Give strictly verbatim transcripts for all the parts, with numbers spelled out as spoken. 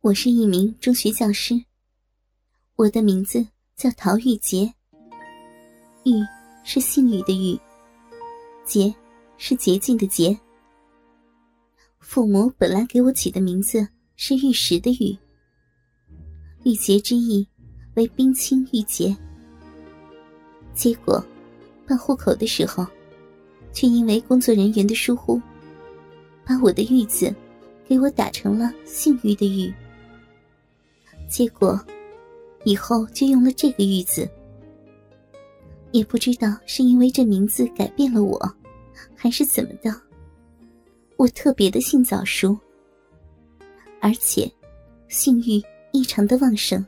我是一名中学教师，我的名字叫陶玉洁。玉是姓玉的玉，洁是洁净的洁。父母本来给我起的名字是玉石的玉，玉洁之意为冰清玉洁。结果办户口的时候，却因为工作人员的疏忽，把我的玉字给我打成了姓玉的玉。结果以后就用了这个玉字，也不知道是因为这名字改变了我，还是怎么的，我特别的性早熟，而且性欲异常的旺盛。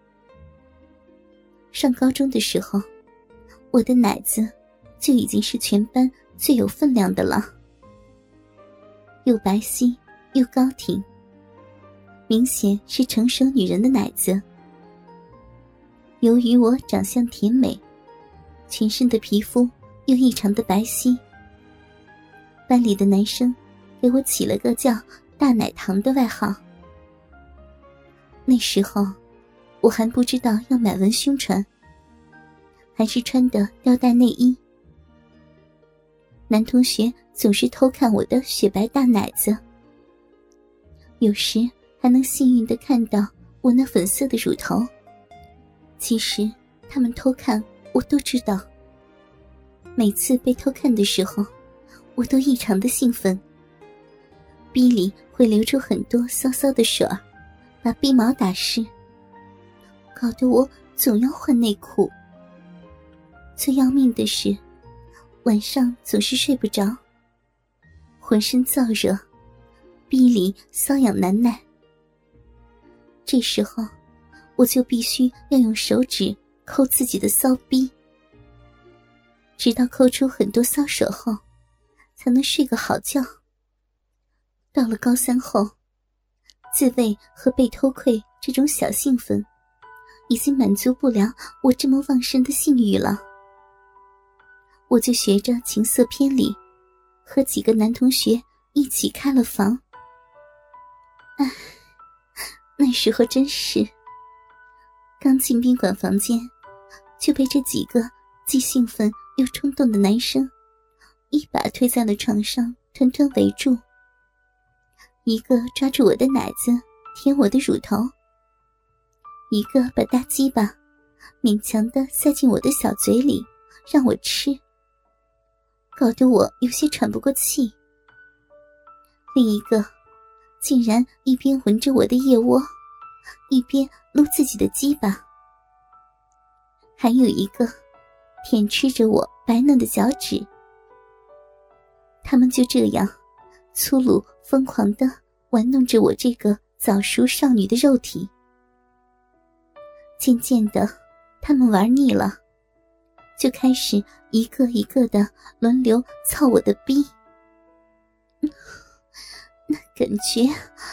上高中的时候，我的奶子就已经是全班最有分量的了，又白皙又高挺，明显是成熟女人的奶子。由于我长相甜美，全身的皮肤又异常的白皙，班里的男生给我起了个叫大奶糖的外号。那时候我还不知道要买文胸穿，还是穿的吊带内衣。男同学总是偷看我的雪白大奶子，有时还能幸运地看到我那粉色的乳头。其实他们偷看我都知道，每次被偷看的时候，我都异常的兴奋，逼里会流出很多骚骚的水儿，把逼毛打湿，搞得我总要换内裤。最要命的是，晚上总是睡不着，浑身燥热，逼里瘙痒难耐。这时候我就必须要用手指抠自己的骚逼，直到抠出很多骚手后，才能睡个好觉。到了高三后，自慰和被偷窥这种小兴奋已经满足不了我这么旺盛的性欲了。我就学着情色片里，和几个男同学一起开了房。唉，那时候真是刚进宾馆房间，就被这几个既兴奋又冲动的男生一把推在了床上，团团围住，一个抓住我的奶子舔我的乳头，一个把大鸡巴勉强地塞进我的小嘴里让我吃，搞得我有些喘不过气。另一个竟然一边闻着我的腋窝，一边撸自己的鸡巴，还有一个舔吃着我白嫩的脚趾。他们就这样粗鲁疯狂地玩弄着我这个早熟少女的肉体。渐渐的，他们玩腻了，就开始一个一个的轮流操我的逼。那感觉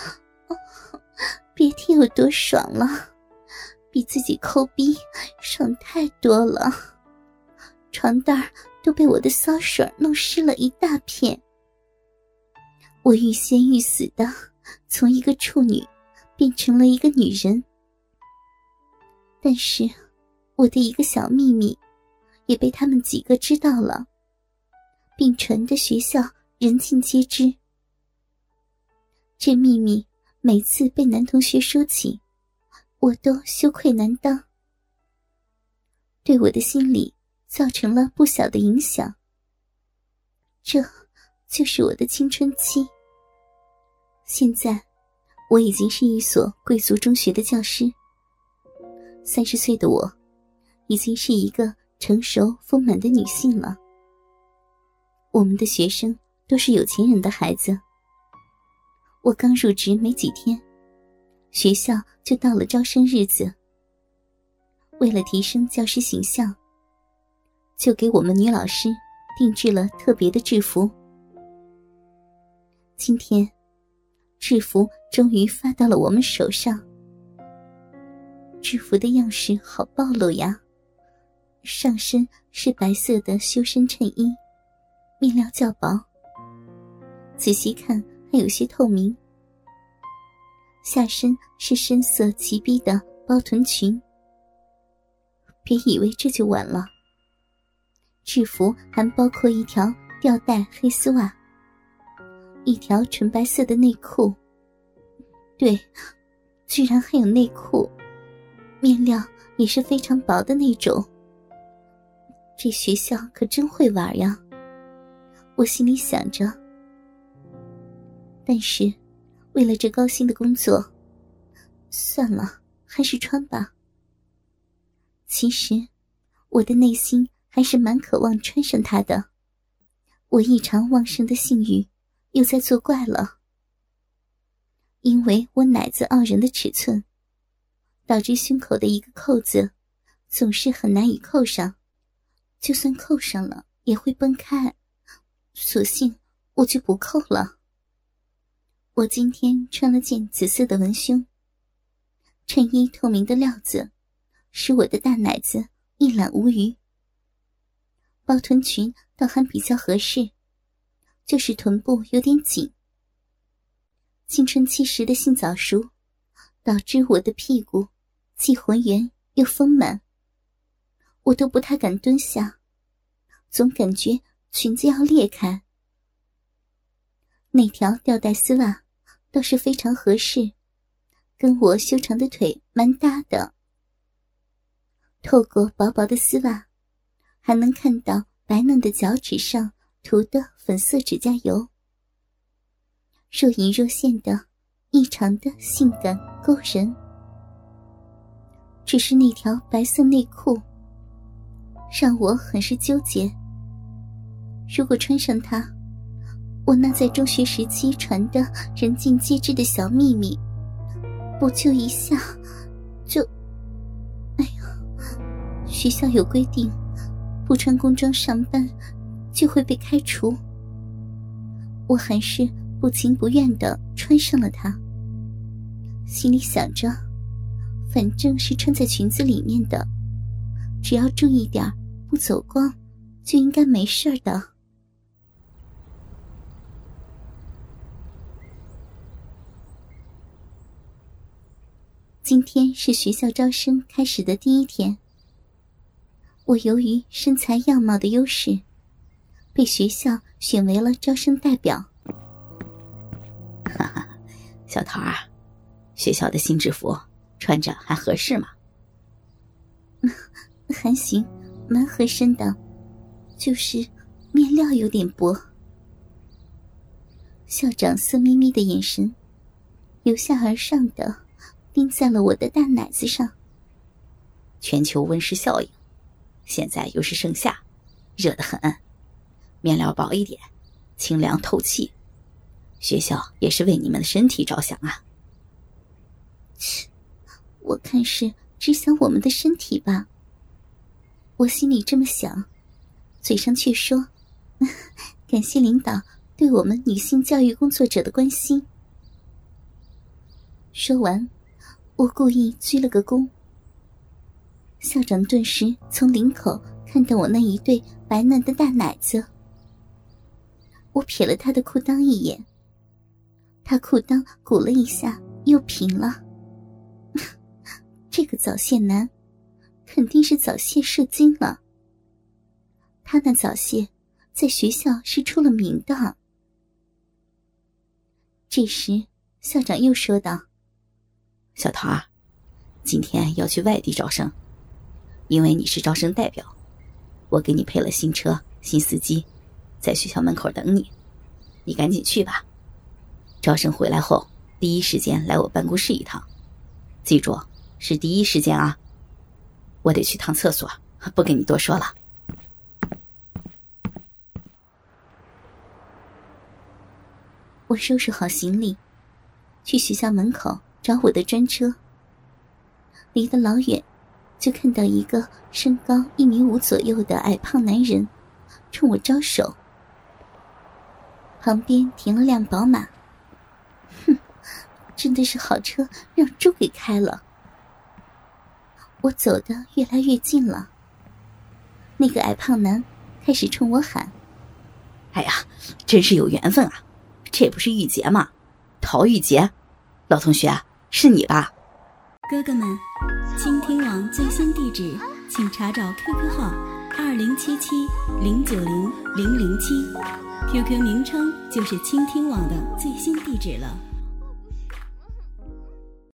别提有多爽了，比自己抠逼爽太多了，床单都被我的骚水弄湿了一大片。我欲仙欲死的从一个处女变成了一个女人，但是我的一个小秘密也被他们几个知道了，并传得学校人尽皆知。这秘密每次被男同学说起，我都羞愧难当，对我的心理造成了不小的影响。这就是我的青春期。现在我已经是一所贵族中学的教师，三十岁的我已经是一个成熟丰满的女性了。我们的学生都是有钱人的孩子。我刚入职没几天，学校就到了招生日子。为了提升教师形象，就给我们女老师定制了特别的制服。今天制服终于发到了我们手上。制服的样式好暴露呀，上身是白色的修身衬衣，面料较薄，仔细看还有些透明。 下身是深色齐逼的包臀裙。别以为这就完了，制服还包括一条吊带黑丝袜，一条纯白色的内裤，对，居然还有内裤，面料也是非常薄的那种。这学校可真会玩呀，我心里想着。但是为了这高薪的工作，算了，还是穿吧。其实我的内心还是蛮渴望穿上它的，我异常旺盛的性欲又在作怪了。因为我奶子傲人的尺寸，导致胸口的一个扣子总是很难以扣上，就算扣上了也会崩开，索性我就不扣了。我今天穿了件紫色的文胸，衬衣透明的料子使我的大奶子一览无余，包臀裙倒还比较合适，就是臀部有点紧。青春期时的性早熟导致我的屁股既浑圆又丰满，我都不太敢蹲下，总感觉裙子要裂开。那条吊带丝袜倒是非常合适，跟我修长的腿蛮搭的。透过薄薄的丝袜，还能看到白嫩的脚趾上涂的粉色指甲油，若隐若现的异常的性感勾人。只是那条白色内裤让我很是纠结，如果穿上它，我那在中学时期传的人尽皆知的小秘密，不就一下就……哎呀，学校有规定，不穿工装上班就会被开除。我还是不情不愿地穿上了它，心里想着，反正是穿在裙子里面的，只要注意点不走光，就应该没事的。今天是学校招生开始的第一天，我由于身材样貌的优势，被学校选为了招生代表。 哈哈，小桃儿，学校的新制服穿着还合适吗？ 还行，蛮合身的，就是面料有点薄。校长色眯眯的眼神由下而上的盯在了我的大奶子上。 全球温室效应，现在又是盛夏，热得很，面料薄一点，清凉透气，学校也是为你们的身体着想啊。 切，我看是只想我们的身体吧。我心里这么想，嘴上却说感谢领导对我们女性教育工作者的关心。说完，我故意鞠了个躬。校长顿时从领口看到我那一对白嫩的大奶子。我瞥了他的裤裆一眼，他裤裆鼓了一下又平了。这个早泄男肯定是早泄射精了，他那早泄在学校是出了名的。这时校长又说道， 小桃儿，今天要去外地招生，因为你是招生代表，我给你配了新车新司机，在学校门口等你，你赶紧去吧。招生回来后第一时间来我办公室一趟，记住是第一时间啊。我得去趟厕所，不跟你多说了。 我收拾好行李，去学校门口找我的专车。离得老远，就看到一个身高一米五左右的矮胖男人冲我招手。旁边停了辆宝马，哼，真的是好车让猪给开了。我走得越来越近了，那个矮胖男开始冲我喊， 哎呀，真是有缘分啊，这不是玉洁吗？陶玉洁，老同学， 是你吧？ 哥哥们，倾听网最新地址，请查找 Q Q 号二零七七零九零零零七 ，Q Q 名称就是倾听网的最新地址了。